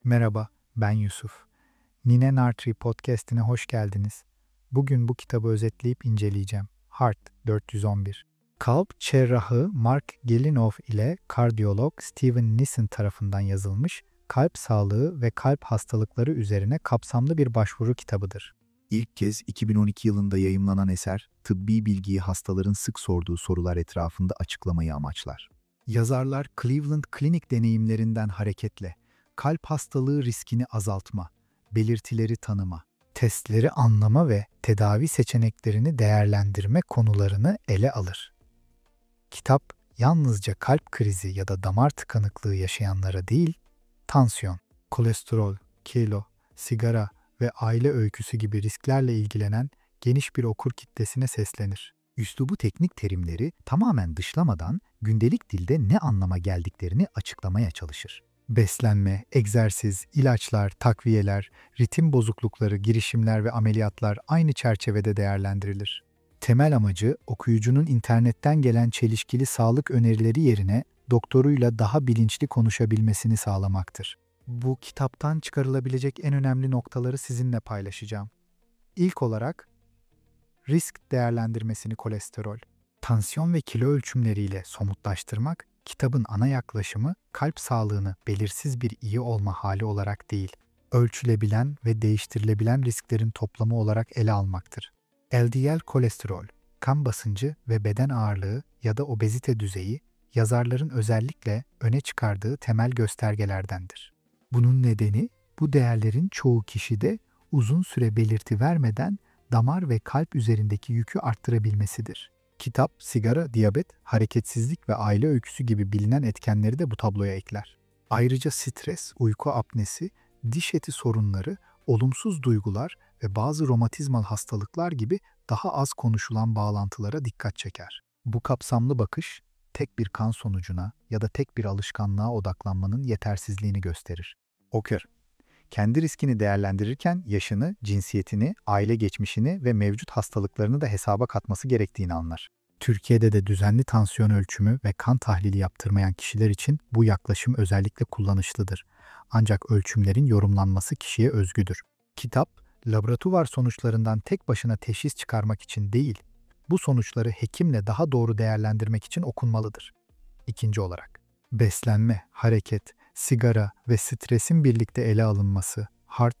Merhaba, ben Yusuf. Nine Nartri podcast'ine hoş geldiniz. Bugün bu kitabı özetleyip inceleyeceğim. Heart 411. Kalp cerrahı Mark Gelinov ile kardiyolog Steven Nissen tarafından yazılmış kalp sağlığı ve kalp hastalıkları üzerine kapsamlı bir başvuru kitabıdır. İlk kez 2012 yılında yayımlanan eser, tıbbi bilgiyi hastaların sık sorduğu sorular etrafında açıklamayı amaçlar. Yazarlar Cleveland klinik deneyimlerinden hareketle kalp hastalığı riskini azaltma, belirtileri tanıma, testleri anlama ve tedavi seçeneklerini değerlendirme konularını ele alır. Kitap yalnızca kalp krizi ya da damar tıkanıklığı yaşayanlara değil, tansiyon, kolesterol, kilo, sigara ve aile öyküsü gibi risklerle ilgilenen geniş bir okur kitlesine seslenir. Üslubu teknik terimleri tamamen dışlamadan gündelik dilde ne anlama geldiklerini açıklamaya çalışır. Beslenme, egzersiz, ilaçlar, takviyeler, ritim bozuklukları, girişimler ve ameliyatlar aynı çerçevede değerlendirilir. Temel amacı okuyucunun internetten gelen çelişkili sağlık önerileri yerine doktoruyla daha bilinçli konuşabilmesini sağlamaktır. Bu kitaptan çıkarılabilecek en önemli noktaları sizinle paylaşacağım. İlk olarak risk değerlendirmesini kolesterol, tansiyon ve kilo ölçümleriyle somutlaştırmak, kitabın ana yaklaşımı kalp sağlığını belirsiz bir iyi olma hali olarak değil, ölçülebilen ve değiştirilebilen risklerin toplamı olarak ele almaktır. LDL kolesterol, kan basıncı ve beden ağırlığı ya da obezite düzeyi, yazarların özellikle öne çıkardığı temel göstergelerdendir. Bunun nedeni, bu değerlerin çoğu kişide uzun süre belirti vermeden damar ve kalp üzerindeki yükü arttırabilmesidir. Kitap, sigara, diyabet, hareketsizlik ve aile öyküsü gibi bilinen etkenleri de bu tabloya ekler. Ayrıca stres, uyku apnesi, diş eti sorunları, olumsuz duygular ve bazı romatizmal hastalıklar gibi daha az konuşulan bağlantılara dikkat çeker. Bu kapsamlı bakış, tek bir kan sonucuna ya da tek bir alışkanlığa odaklanmanın yetersizliğini gösterir. Okur, kendi riskini değerlendirirken yaşını, cinsiyetini, aile geçmişini ve mevcut hastalıklarını da hesaba katması gerektiğini anlar. Türkiye'de de düzenli tansiyon ölçümü ve kan tahlili yaptırmayan kişiler için bu yaklaşım özellikle kullanışlıdır. Ancak ölçümlerin yorumlanması kişiye özgüdür. Kitap, laboratuvar sonuçlarından tek başına teşhis çıkarmak için değil, bu sonuçları hekimle daha doğru değerlendirmek için okunmalıdır. İkinci olarak, beslenme, hareket, sigara ve stresin birlikte ele alınması, Heart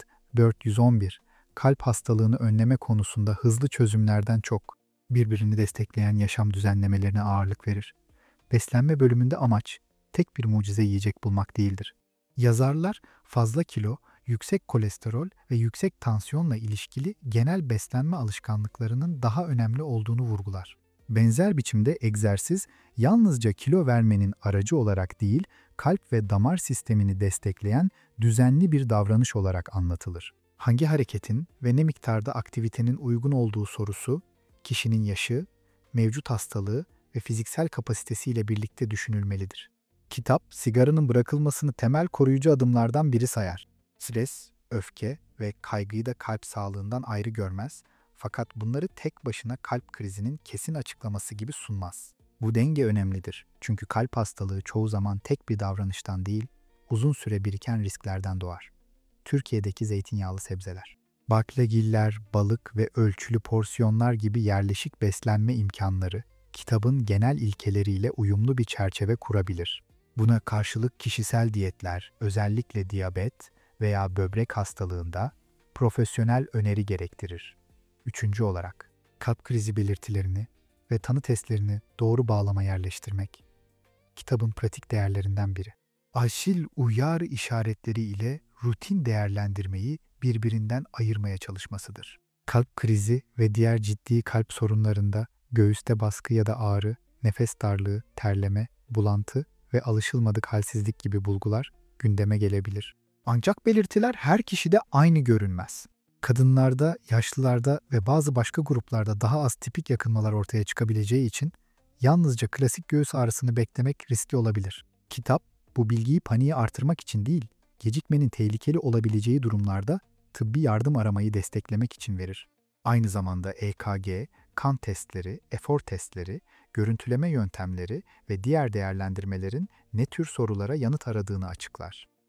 411, kalp hastalığını önleme konusunda hızlı çözümlerden çok, birbirini destekleyen yaşam düzenlemelerine ağırlık verir. Beslenme bölümünde amaç, tek bir mucize yiyecek bulmak değildir. Yazarlar, fazla kilo, yüksek kolesterol ve yüksek tansiyonla ilişkili genel beslenme alışkanlıklarının daha önemli olduğunu vurgular. Benzer biçimde egzersiz, yalnızca kilo vermenin aracı olarak değil, kalp ve damar sistemini destekleyen düzenli bir davranış olarak anlatılır. Hangi hareketin ve ne miktarda aktivitenin uygun olduğu sorusu, kişinin yaşı, mevcut hastalığı ve fiziksel kapasitesiyle birlikte düşünülmelidir. Kitap, sigaranın bırakılmasını temel koruyucu adımlardan biri sayar. Stres, öfke ve kaygıyı da kalp sağlığından ayrı görmez, fakat bunları tek başına kalp krizinin kesin açıklaması gibi sunmaz. Bu denge önemlidir, çünkü kalp hastalığı çoğu zaman tek bir davranıştan değil, uzun süre biriken risklerden doğar. Türkiye'deki zeytinyağlı sebzeler. Baklagiller, balık ve ölçülü porsiyonlar gibi yerleşik beslenme imkanları, kitabın genel ilkeleriyle uyumlu bir çerçeve kurabilir. Buna karşılık kişisel diyetler, özellikle diyabet veya böbrek hastalığında profesyonel öneri gerektirir. Üçüncü olarak, kalp krizi belirtilerini ve tanı testlerini doğru bağlama yerleştirmek. Kitabın pratik değerlerinden biri. Aşil uyarı işaretleri ile rutin değerlendirmeyi birbirinden ayırmaya çalışmasıdır. Kalp krizi ve diğer ciddi kalp sorunlarında göğüste baskı ya da ağrı, nefes darlığı, terleme, bulantı ve alışılmadık halsizlik gibi bulgular gündeme gelebilir. Ancak belirtiler her kişide aynı görünmez. Kadınlarda, yaşlılarda ve bazı başka gruplarda daha az tipik yakınmalar ortaya çıkabileceği için yalnızca klasik göğüs ağrısını beklemek riskli olabilir. Kitap, bu bilgiyi paniği artırmak için değil, gecikmenin tehlikeli olabileceği durumlarda tıbbi yardım aramayı desteklemek için verir. Aynı zamanda EKG, kan testleri, efor testleri, görüntüleme yöntemleri ve diğer değerlendirmelerin ne tür sorulara yanıt aradığını açıklar.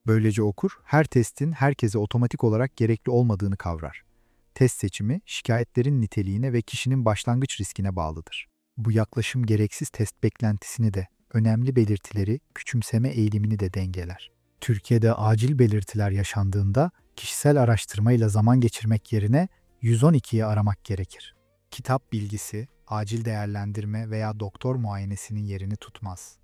Böylece okur, her testin herkese otomatik olarak gerekli olmadığını kavrar. Test seçimi, şikayetlerin niteliğine ve kişinin başlangıç riskine bağlıdır. Bu yaklaşım gereksiz test beklentisini de, önemli belirtileri, küçümseme eğilimini de dengeler. Türkiye'de acil belirtiler yaşandığında kişisel araştırmayla zaman geçirmek yerine 112'yi aramak gerekir. Kitap bilgisi, acil değerlendirme veya doktor muayenesinin yerini tutmaz.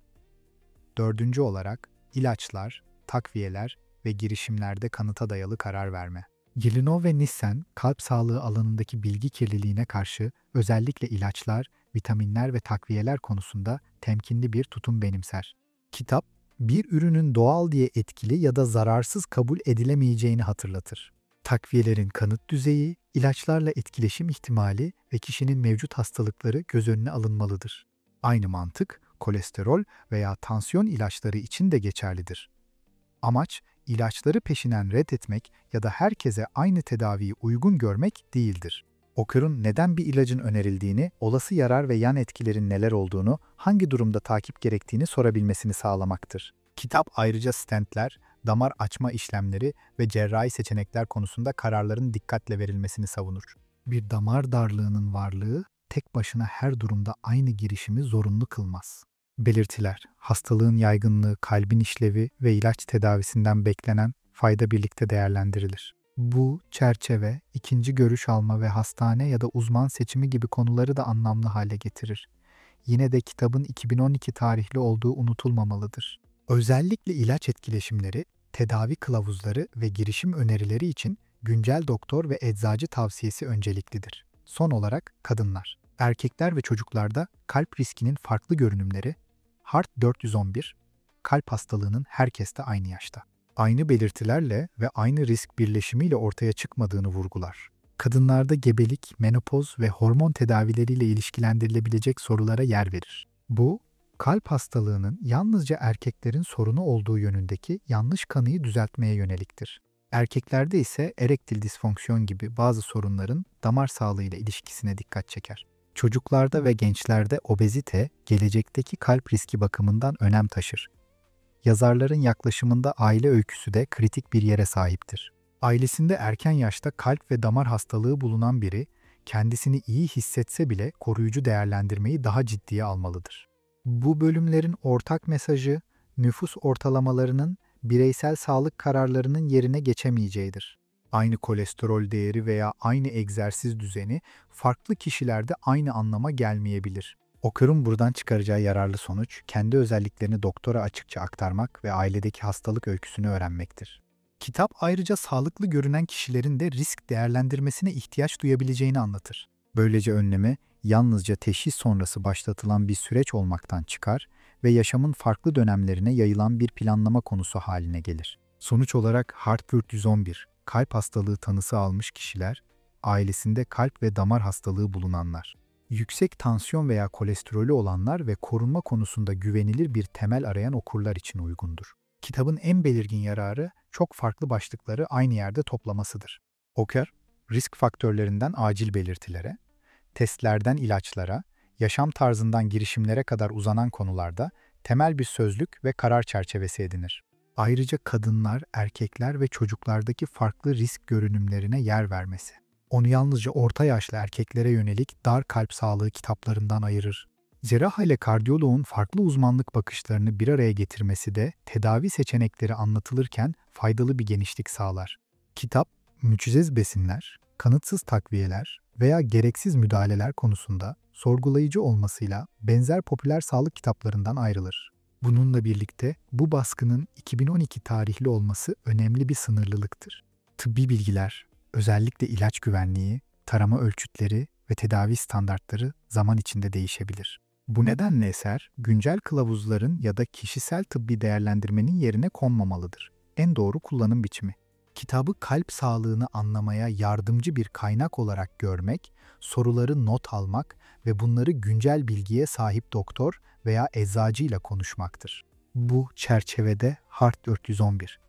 Dördüncü olarak, ilaçlar, takviyeler ve girişimlerde kanıta dayalı karar verme. Gilino ve Nissen, kalp sağlığı alanındaki bilgi kirliliğine karşı özellikle ilaçlar, vitaminler ve takviyeler konusunda temkinli bir tutum benimser. Kitap, bir ürünün doğal diye etkili ya da zararsız kabul edilemeyeceğini hatırlatır. Takviyelerin kanıt düzeyi, ilaçlarla etkileşim ihtimali ve kişinin mevcut hastalıkları göz önüne alınmalıdır. Aynı mantık, kolesterol veya tansiyon ilaçları için de geçerlidir. Amaç, ilaçları peşinen reddetmek ya da herkese aynı tedaviyi uygun görmek değildir. Okurun neden bir ilacın önerildiğini, olası yarar ve yan etkilerin neler olduğunu, hangi durumda takip gerektiğini sorabilmesini sağlamaktır. Kitap ayrıca stentler, damar açma işlemleri ve cerrahi seçenekler konusunda kararların dikkatle verilmesini savunur. Bir damar darlığının varlığı, tek başına her durumda aynı girişimi zorunlu kılmaz. Belirtiler, hastalığın yaygınlığı, kalbin işlevi ve ilaç tedavisinden beklenen fayda birlikte değerlendirilir. Bu çerçeve, ikinci görüş alma ve hastane ya da uzman seçimi gibi konuları da anlamlı hale getirir. Yine de kitabın 2012 tarihli olduğu unutulmamalıdır. Özellikle ilaç etkileşimleri, tedavi kılavuzları ve girişim önerileri için güncel doktor ve eczacı tavsiyesi önceliklidir. Son olarak kadınlar. Erkekler ve çocuklarda kalp riskinin farklı görünümleri, Hart 411, kalp hastalığının herkeste aynı yaşta, aynı belirtilerle ve aynı risk birleşimiyle ortaya çıkmadığını vurgular. Kadınlarda gebelik, menopoz ve hormon tedavileriyle ilişkilendirilebilecek sorulara yer verir. Bu, kalp hastalığının yalnızca erkeklerin sorunu olduğu yönündeki yanlış kanıyı düzeltmeye yöneliktir. Erkeklerde ise erektil disfonksiyon gibi bazı sorunların damar sağlığıyla ilişkisine dikkat çeker. Çocuklarda ve gençlerde obezite, gelecekteki kalp riski bakımından önem taşır. Yazarların yaklaşımında aile öyküsü de kritik bir yere sahiptir. Ailesinde erken yaşta kalp ve damar hastalığı bulunan biri, kendisini iyi hissetse bile koruyucu değerlendirmeyi daha ciddiye almalıdır. Bu bölümlerin ortak mesajı, nüfus ortalamalarının bireysel sağlık kararlarının yerine geçemeyeceğidir. Aynı kolesterol değeri veya aynı egzersiz düzeni farklı kişilerde aynı anlama gelmeyebilir. Okurun buradan çıkaracağı yararlı sonuç, kendi özelliklerini doktora açıkça aktarmak ve ailedeki hastalık öyküsünü öğrenmektir. Kitap ayrıca sağlıklı görünen kişilerin de risk değerlendirmesine ihtiyaç duyabileceğini anlatır. Böylece önleme yalnızca teşhis sonrası başlatılan bir süreç olmaktan çıkar ve yaşamın farklı dönemlerine yayılan bir planlama konusu haline gelir. Sonuç olarak Hartford 111, kalp hastalığı tanısı almış kişiler, ailesinde kalp ve damar hastalığı bulunanlar, yüksek tansiyon veya kolesterolü olanlar ve korunma konusunda güvenilir bir temel arayan okurlar için uygundur. Kitabın en belirgin yararı çok farklı başlıkları aynı yerde toplamasıdır. Okur, risk faktörlerinden acil belirtilere, testlerden ilaçlara, yaşam tarzından girişimlere kadar uzanan konularda temel bir sözlük ve karar çerçevesi edinir. Ayrıca kadınlar, erkekler ve çocuklardaki farklı risk görünümlerine yer vermesi, onu yalnızca orta yaşlı erkeklere yönelik dar kalp sağlığı kitaplarından ayırır. Cerrah ile kardiyoloğun farklı uzmanlık bakışlarını bir araya getirmesi de tedavi seçenekleri anlatılırken faydalı bir genişlik sağlar. Kitap, mücize besinler, kanıtsız takviyeler veya gereksiz müdahaleler konusunda sorgulayıcı olmasıyla benzer popüler sağlık kitaplarından ayrılır. Bununla birlikte bu baskının 2012 tarihli olması önemli bir sınırlılıktır. Tıbbi bilgiler, özellikle ilaç güvenliği, tarama ölçütleri ve tedavi standartları zaman içinde değişebilir. Bu nedenle eser, güncel kılavuzların ya da kişisel tıbbi değerlendirmenin yerine konmamalıdır. En doğru kullanım biçimi. Kitabı kalp sağlığını anlamaya yardımcı bir kaynak olarak görmek, soruları not almak ve bunları güncel bilgiye sahip doktor veya eczacıyla konuşmaktır. Bu çerçevede Hart 411.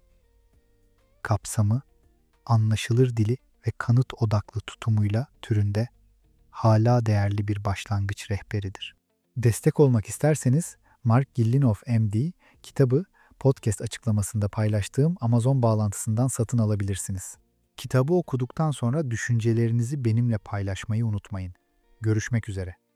Kapsamı, anlaşılır dili ve kanıt odaklı tutumuyla türünde hala değerli bir başlangıç rehberidir. Destek olmak isterseniz Mark Gillinov MD kitabı podcast açıklamasında paylaştığım Amazon bağlantısından satın alabilirsiniz. Kitabı okuduktan sonra düşüncelerinizi benimle paylaşmayı unutmayın. Görüşmek üzere.